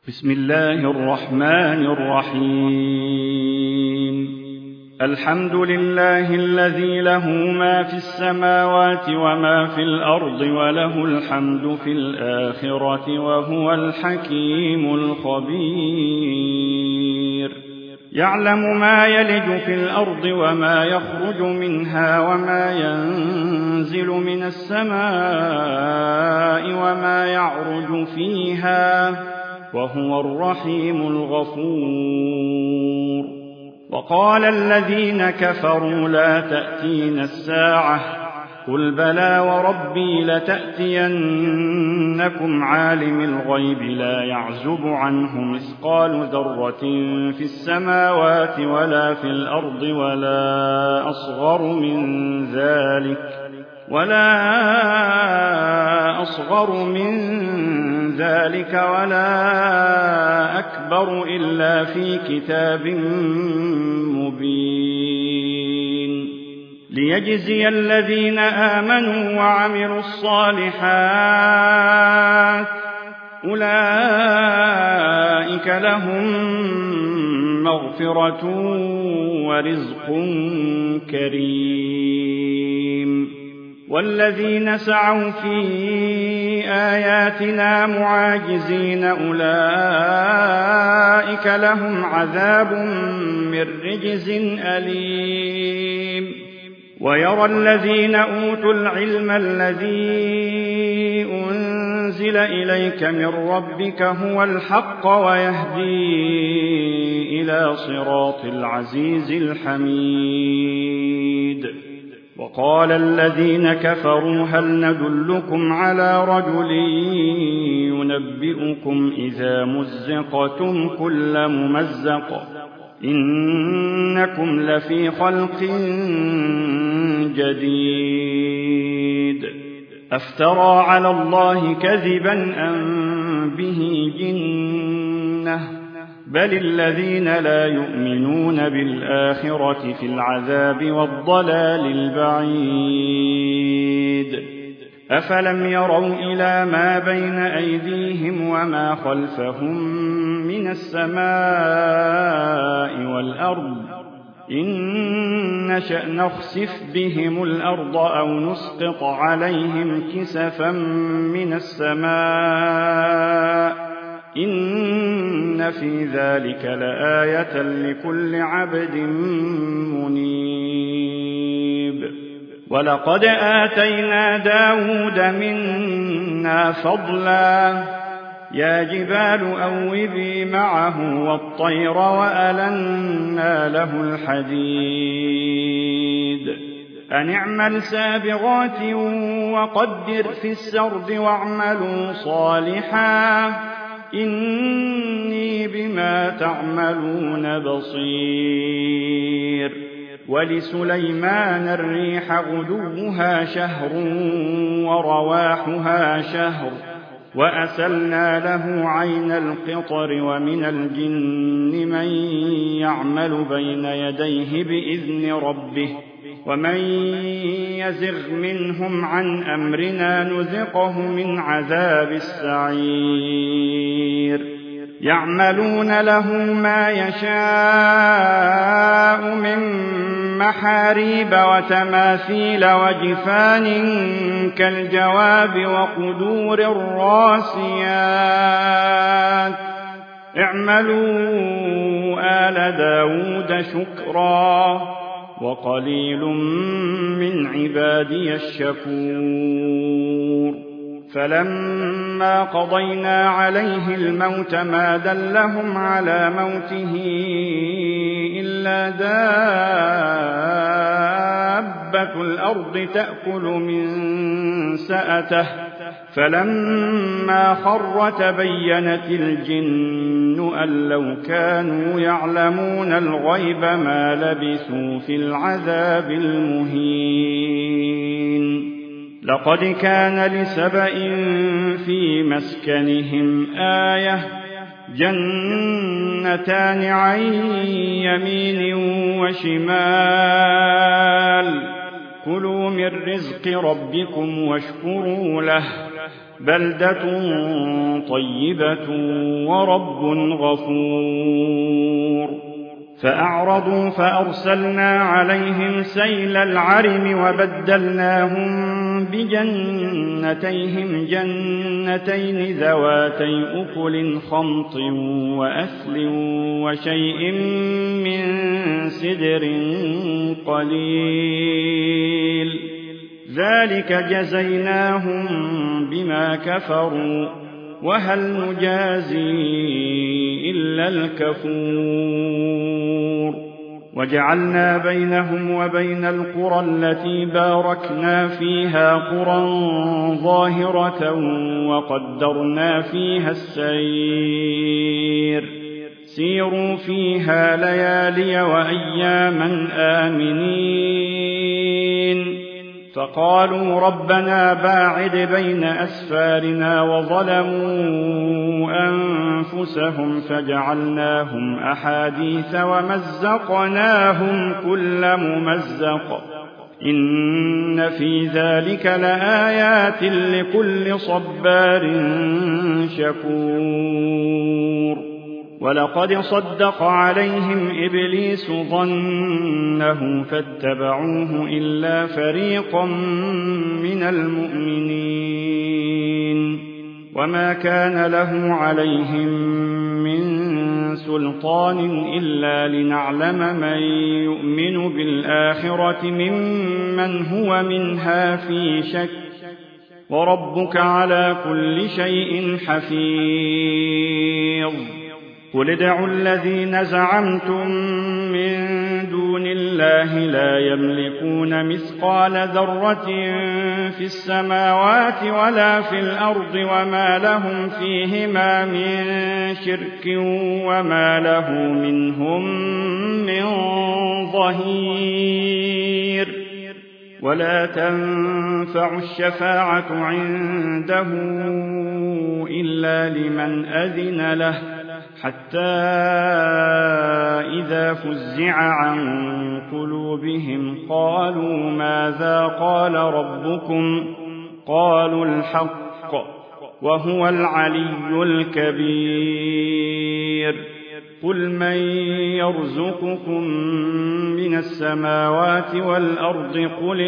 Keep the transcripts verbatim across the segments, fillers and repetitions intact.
بسم الله الرحمن الرحيم الحمد لله الذي له ما في السماوات وما في الأرض وله الحمد في الآخرة وهو الحكيم الخبير يعلم ما يلج في الأرض وما يخرج منها وما ينزل من السماء وما يعرج فيها وهو الرحيم الغفور وقال الذين كفروا لا تأتينا الساعة قل بلى وربي لتأتينكم عالم الغيب لا يعزب عنه مثقال ذرة في السماوات ولا في الأرض ولا أصغر من ذلك ولا أصغر من ذلك ولا أكبر إلا في كتاب مبين ليجزي الذين آمنوا وعملوا الصالحات أولئك لهم مغفرة ورزق كريم والذين سعوا في آياتنا معاجزين أولئك لهم عذاب من رجز أليم ويرى الذين أوتوا العلم الذي أنزل إليك من ربك هو الحق ويهدي إلى صراط العزيز الحميد وقال الذين كفروا هل ندلكم على رجل ينبئكم إذا مزقتم كل ممزق إنكم لفي خلق جديد أفترى على الله كذبا أم به جنة بل الذين لا يؤمنون بالآخرة في العذاب والضلال البعيد أفلم يروا إلى ما بين أيديهم وما خلفهم من السماء والأرض إن نشأ نخسف بهم الأرض أو نسقط عليهم كسفا من السماء إن في ذلك لآية لكل عبد منيب ولقد آتينا داود منا فضلا يا جبال أوبي معه والطير وألنا له الحديد أن اعمل سابغات وقدر في السرد واعملوا صالحا إني بما تعملون بصير ولسليمان الريح غدوها شهر ورواحها شهر وأسلنا له عين القطر ومن الجن من يعمل بين يديه بإذن ربه ومن يزغ منهم عن أمرنا نذقه من عذاب السعير يعملون له ما يشاء من محاريب وتماثيل وجفان كالجواب وقدور الراسيات اعملوا آل داود شكرا وقليل من عبادي الشكور فلما قضينا عليه الموت ما دلهم على موته إلا دابة الأرض تأكل من سأته فلما خر تبينت الجن أن لو كانوا يعلمون الغيب ما لبثوا في العذاب المهين لقد كان لسبإ في مسكنهم آية جنتان عن يمين وشمال كلوا من رزق ربكم واشكروا له بلدة طيبة ورب غفور فأعرضوا فأرسلنا عليهم سيل العرم وبدلناهم بجنتيهم جنتين ذواتي أكل خمط وأثل وشيء من سدر قليل ذلك جزيناهم بما كفروا وهل نجازي إلا الكفور وجعلنا بينهم وبين القرى التي باركنا فيها قرى ظاهرة وقدرنا فيها السير سيروا فيها ليالي وأياما آمنين فقالوا ربنا باعد بين أسفارنا وظلموا أنفسهم فجعلناهم أحاديث ومزقناهم كل ممزق إن في ذلك لآيات لكل صبار شكور ولقد صدق عليهم إبليس ظنه فاتبعوه إلا فريقا من المؤمنين وما كان له عليهم من سلطان إلا لنعلم من يؤمن بالآخرة ممن هو منها في شك وربك على كل شيء حفيظ قل ادعوا الذين زعمتم من دون الله لا يملكون مثقال ذرة في السماوات ولا في الأرض وما لهم فيهما من شرك وما له منهم من ظهير ولا تنفع الشفاعة عنده إلا لمن أذن له حتى إذا فزع عن قلوبهم قالوا ماذا قال ربكم قالوا الحق وهو العلي الكبير قل من يرزقكم من السماوات والأرض قل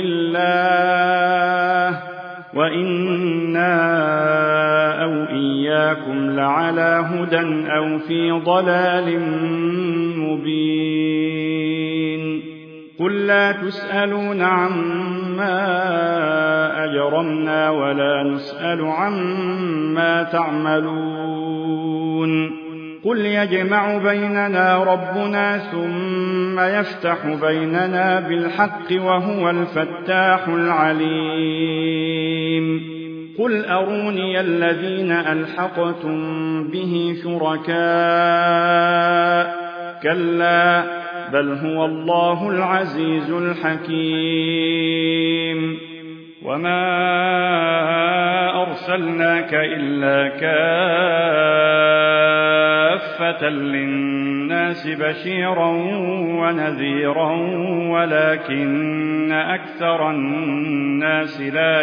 الله وإنا أو إياكم لعلى هدى أو في ضلال مبين قل لا تسألون عما أجرمنا ولا نسأل عما تعملون قل يجمع بيننا ربنا ثم يفتح بيننا بالحق وهو الفتاح العليم قل أروني الذين ألحقتم به شركاء كلا بل هو الله العزيز الحكيم وما أرسلناك إلا كافة للناس بشيرا ونذيرا ولكن أكثر الناس لا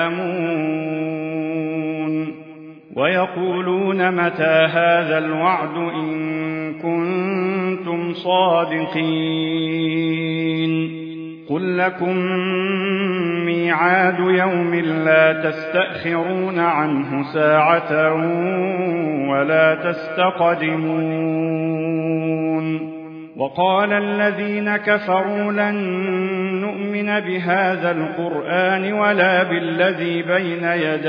يعلمون ويقولون متى هذا الوعد إن كنتم صادقين قل لكم ميعاد يوم لا تستأخرون عنه ساعة ولا تستقدمون وقال الذين كفروا لن نؤمن بهذا القرآن ولا بالذي بين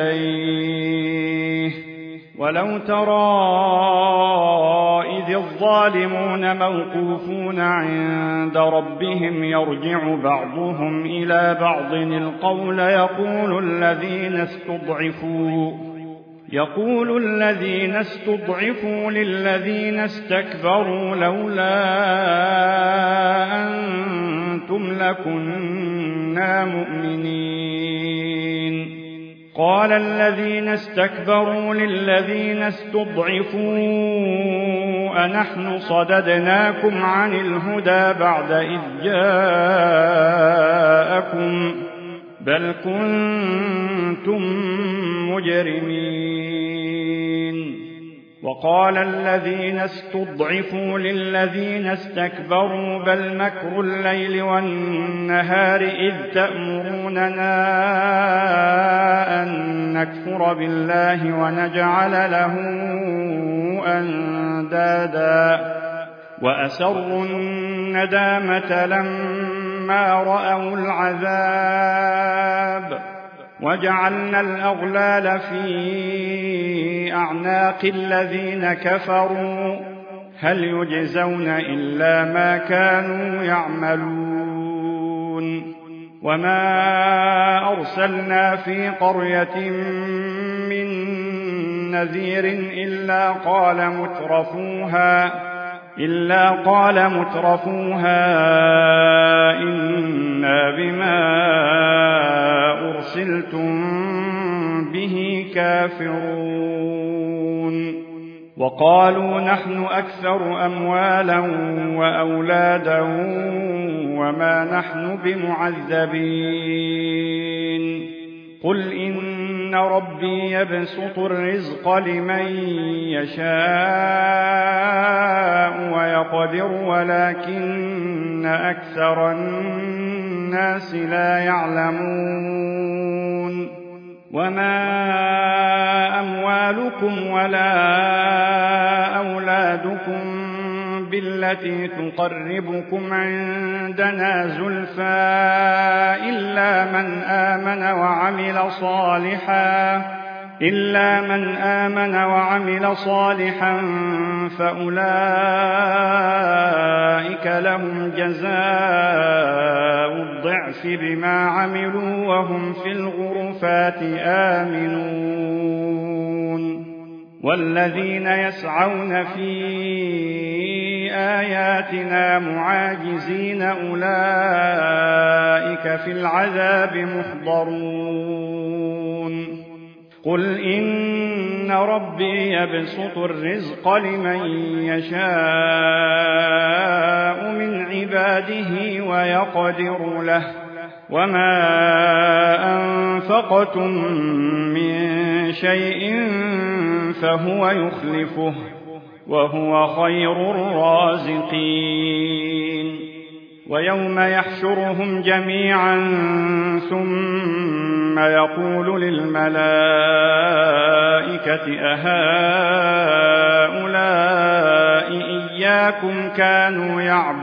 يديه ولو ترى إذ الظالمون موقوفون عند ربهم يرجع بعضهم إلى بعض القول يقول الذين استضعفوا يقول الذين استضعفوا للذين استكبروا لولا أنتم لكنا مؤمنين قال الذين استكبروا للذين استضعفوا أنحن صددناكم عن الهدى بعد إذ جاءكم بل كنتم مجرمين. وقال الذين استضعفوا للذين استكبروا بل مكر الليل والنهار إذ تأمروننا أن نكفر بالله ونجعل له أندادا وأسروا الندامة لما رأوا العذاب وجعلنا الأغلال في أعناق الذين كفروا هل يجزون إلا ما كانوا يعملون. وما أرسلنا في قرية من نذير إلا قال مترفوها إلا قال مترفوها إنا بما أرسلتم به كافرون. وقالوا نحن أكثر أموالا وأولادا وما نحن بمعذبين. قل إن ربي يبسط الرزق لمن يشاء ويقدر ولكن أكثر الناس لا يعلمون. وما أموالكم ولا أولادكم بالتي تقربكم عندنا زلفى إلا من آمن وعمل صالحا إلا من آمن وعمل صالحا فأولئك لهم جزاء الضعف بما عملوا وهم في الغرفات آمنون. والذين يسعون في آياتنا معاجزين أولئك في العذاب محضرون. قل إن ربي يبسط الرزق لمن يشاء من عباده ويقدر له وما أنفقتم من شيء فهو يخلفه وهو خير الرازقين. ويوم يحشرهم جميعا ثم يقول للملائكة أهؤلاء إياكم كانوا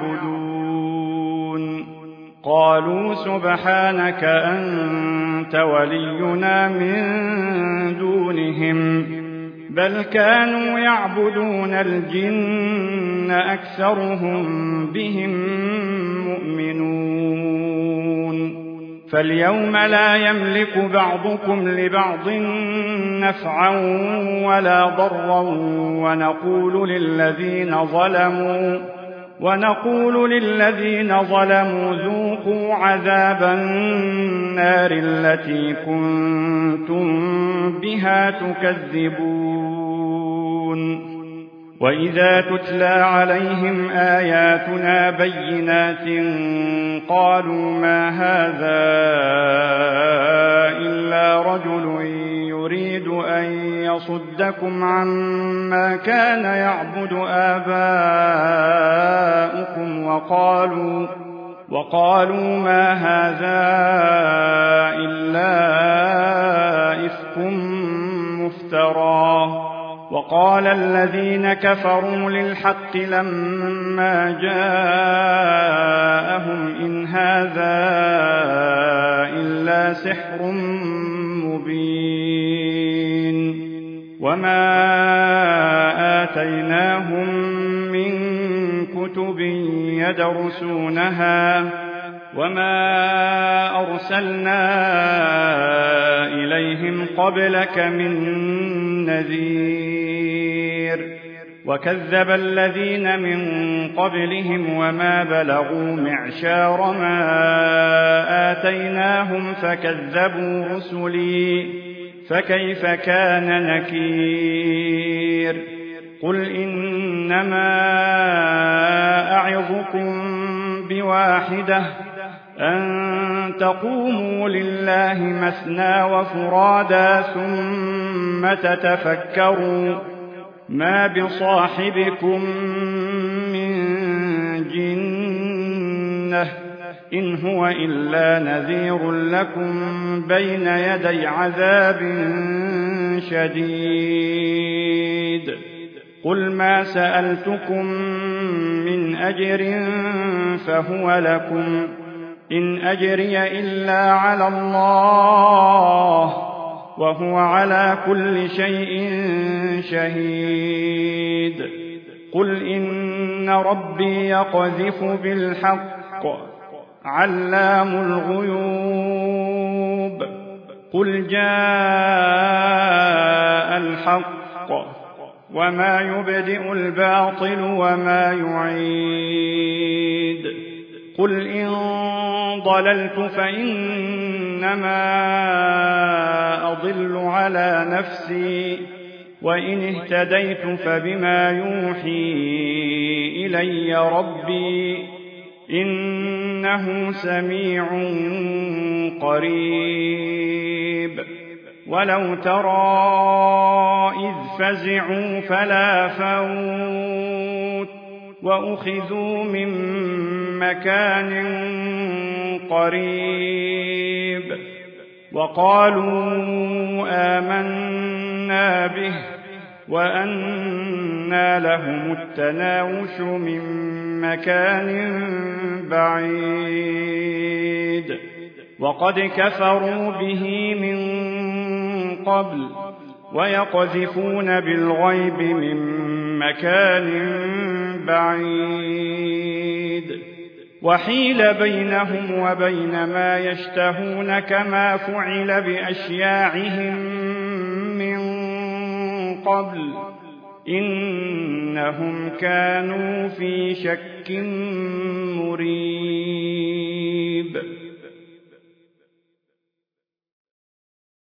يعبدون قالوا سبحانك أنت ولينا من دونهم بل كانوا يعبدون الجن أكثرهم بهم مؤمنون. فاليوم لا يملك بعضكم لبعض نفعا ولا ضرا ونقول للذين ظلموا ونقول للذين ظلموا ذوقوا عذاب النار التي كنتم بها تكذبون. وإذا تتلى عليهم آياتنا بينات قالوا ما هذا إلا رجل يريد أن يصدكم عما كان يعبد آباؤكم وقالوا وقالوا ما هذا إلا إفك مفترى. وقال الذين كفروا للحق لما جاءهم إن هذا إلا سحر مبين. وما آتيناهم من كتب يدرسونها وما أرسلنا إليهم قبلك من نذير. وكذب الذين من قبلهم وما بلغوا معشار ما آتيناهم فكذبوا رسلي فكيف كان نكير. قل إنما أعظكم بواحدة أن تقوموا لله مثنى وفرادا ثم تتفكروا ما بصاحبكم من جنة إن هو إلا نذير لكم بين يدي عذاب شديد قل ما سألتكم من أجر فهو لكم إن أجري إلا على الله وهو على كل شيء شهيد قل إن ربي يقذف بالحق علام الغيوب قل جاء الحق وما يبدئ الباطل وما يعيد قل إن ضللت فإنما أضل على نفسي وإن اهتديت فبما يوحي إلي ربي إنه سميع قريب ولو ترى إذ فزعوا فلا فوت وأخذوا من مكان قريب وقالوا آمنا به وأنى لهم التناوش من مكان بعيد وقد كفروا به من قبل ويقذفون بالغيب من مكان بعيد وحيل بينهم وبين ما يشتهون كما فعل بأشياعهم من قبل إنهم كانوا في شك مريب